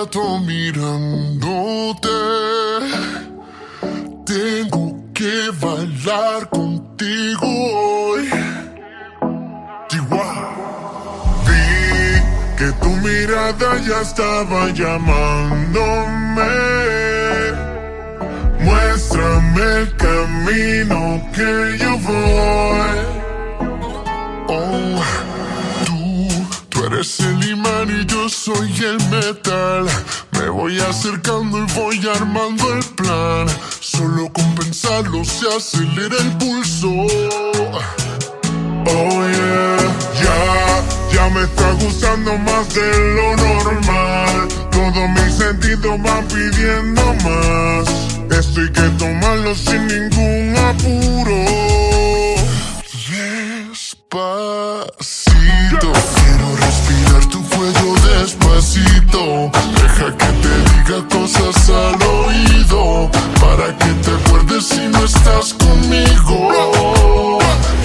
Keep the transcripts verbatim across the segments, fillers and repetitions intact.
rato mirándote. Tengo que bailar contigo hoy. Chihuahua. Vi que tu mirada ya estaba llamándome. Muéstrame el camino que yo voy. Oh, tú, tú eres el imán y yo soy el metal. Me voy acercando y voy armando el plan. Solo con pensarlo se acelera el pulso. Oh yeah, ya, ya me está gustando más de lo normal. Todos mis sentidos van pidiendo más. Esto hay que tomarlo sin ningún apuro. Despacito, quiero respirar tu cuello despacito. Deja que te diga cosas al oído, para que te acuerdes si no estás conmigo.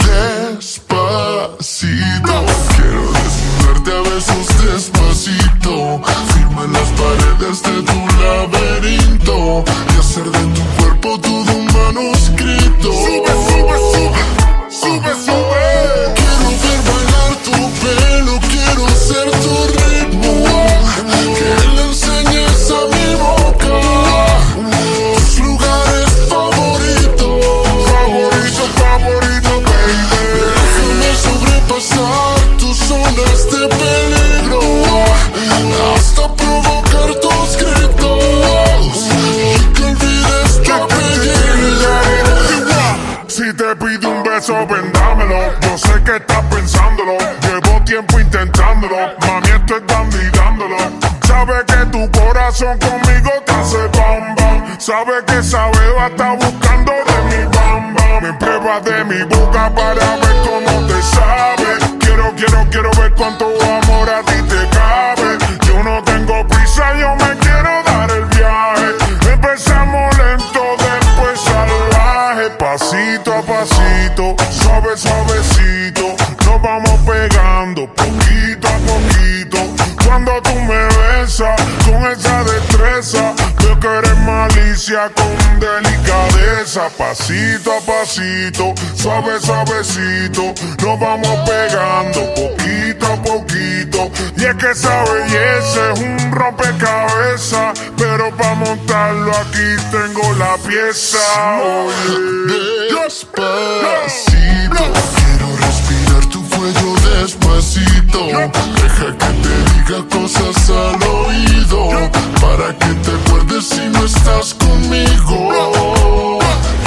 Despacito, quiero desnudarte a besos despacito. Firma en las paredes de tu laberinto y hacer de tu cuerpo todo un manuscrito. Sube, sube, sube, sube, sube. Quiero ver bailar tu pelo, quiero ser tu ritmo. Que le enseñes a mi boca tus lugares favoritos. Favorito, favorito, baby. Déjame sobrepasar tus zonas de peligro hasta provocar tus gritos y que olvides tu apellido. Si te pido un beso, ven dámelo. Yo sé que estás pensándolo. Llevo tiempo intentándolo. Mami, esto es dando y dándolo. Sabe que tu corazón conmigo te hace bam bam. Sabe que esa beba está buscando de mi bam bam. Me prueba de mi boca para ver cómo te sabe. Quiero, quiero, quiero ver cuánto amor a ti te cabe. Yo no tengo prisa, yo me quiero dar el viaje. Empezamos lento, después salvaje. Pasito a pasito, suave, suavecito. Nos vamos pegando poquito a poquito. Cuando tú me besas con esa destreza, veo que eres malicia con delicadeza. Pasito a pasito, suave, suavecito. Nos vamos pegando poquito a poquito. Y es que esa belleza es un rompecabezas, pero para montarlo aquí tengo la pieza. Oye, despacito, quiero respirar tu cuello despacito. Deja que te diga cosas al oído, para que te acuerdes si no estás conmigo.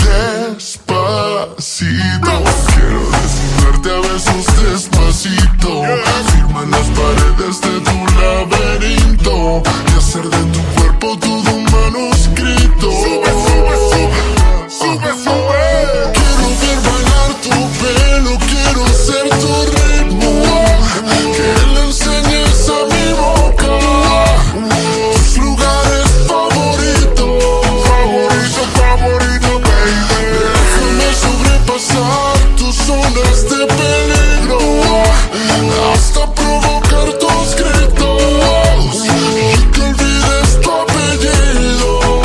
Despacito, quiero desnudarte a besos despacito. Firma en las paredes de tu laberinto y hacer de tu cuerpo todo un manuscrito. Sube, sube, sube, sube, sube. Quiero ver bailar tu pelo, quiero ser tu ritmo. Que le enseñes a mi boca tus lugares favoritos. Favorito, favorito, baby. Déjame sobrepasar tus zonas de peligro hasta provocar tus gritos y que olvides tu apellido.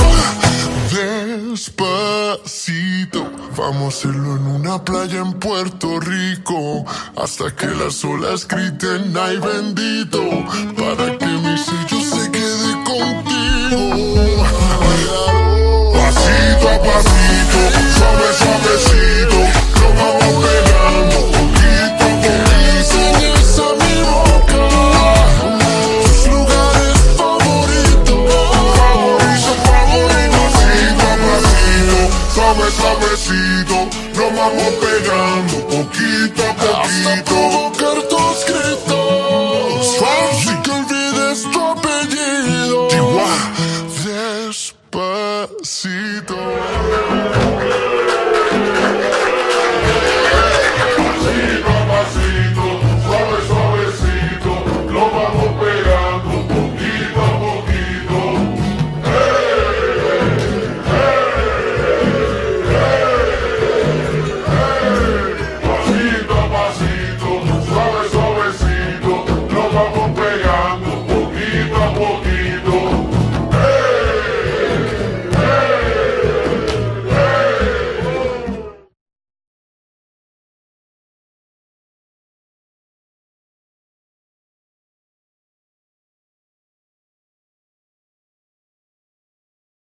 Despacito, vamos a hacerlo en una playa en Puerto Rico, hasta que las olas griten ay bendito, para que mi sello se quede contigo.